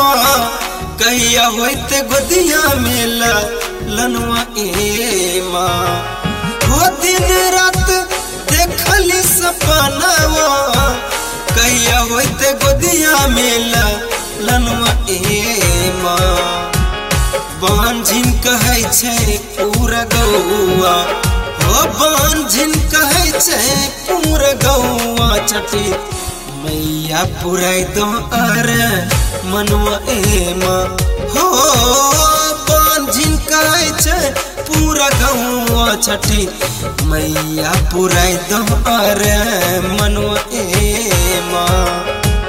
कहिया होते गोदिया में ललनुआ ए माँ हो दिन रात देखली सपनावा कहिया होते गोदिया में ललनुआ ए माँ बांझिन कहै छै पूरा गौआ हो बांझिन कहै छै पूरा गौआ छठी मैया पुराई दो अरे मनुआ ए माँ हो बांझिन कहै छै पूरा गौआ छठी मैया पुराई दो अरे मनुआ ए माँ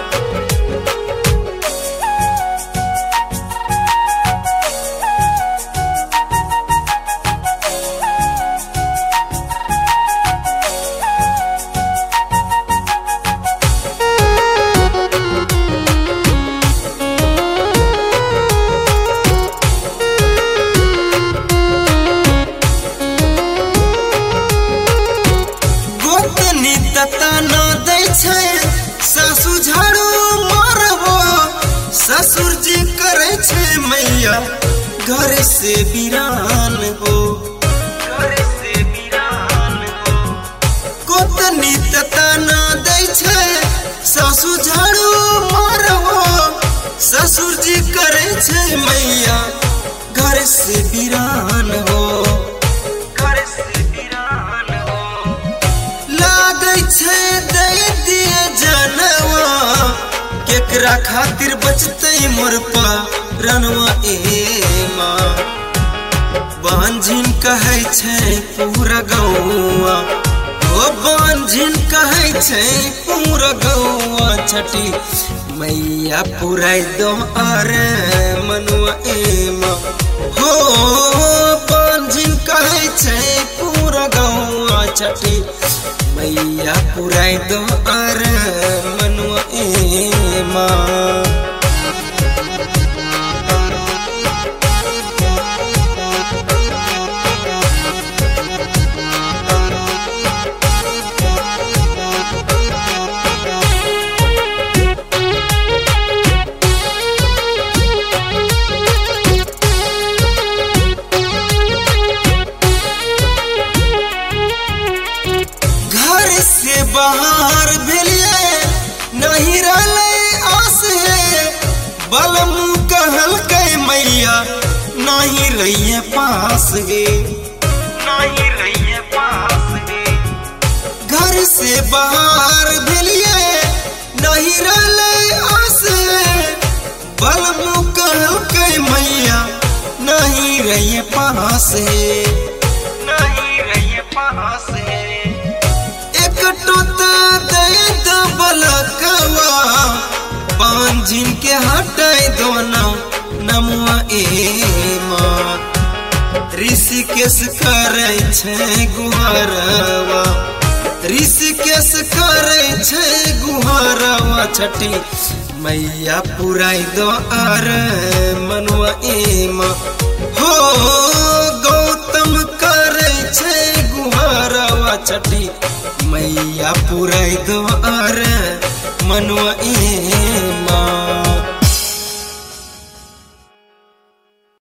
ताना दै छै सासु झाड़ू मारबो ससुर जी करे छै मैया घर से बिरान हो गोतनी ताना दै छै सासु झाड़ू मारबो ससुर जी करे छै मैया घर से बिरान हो केकरा खातिर बचते मोर रनवा ए माँ बांझिन कहै छै पूरा गौआ हो बांझिन कहै छै पूरा गौआ छठी मैया पुराई दो अरे मनुआ ए माँ हो बांझिन कहै छै पूरा गौआ छठी मैया पुराई दो अरे मनुआ ए माँ से बाहर भेलिए नहीं रहले आस है बलम कहल के मैया नहीं रहिए पास है नहीं रहिए पास है घर से बाहर भेलिए नहीं रहले आस है बलम कहल के मैया नहीं रहिए पास है नहीं रहिए पास है टोता दे दो बलकवा बांझिन के हटाई दो नमुआ ए माँ ऋषिकेश करे छै गुहारवा ऋषिकेश करे छै गुहारवा छठी मैया पुराई दो अरे मनुआ ए माँ हो गौतम करे छै गुहारवा छठी मैया पुराई दो अरे मनुआ ए माँ।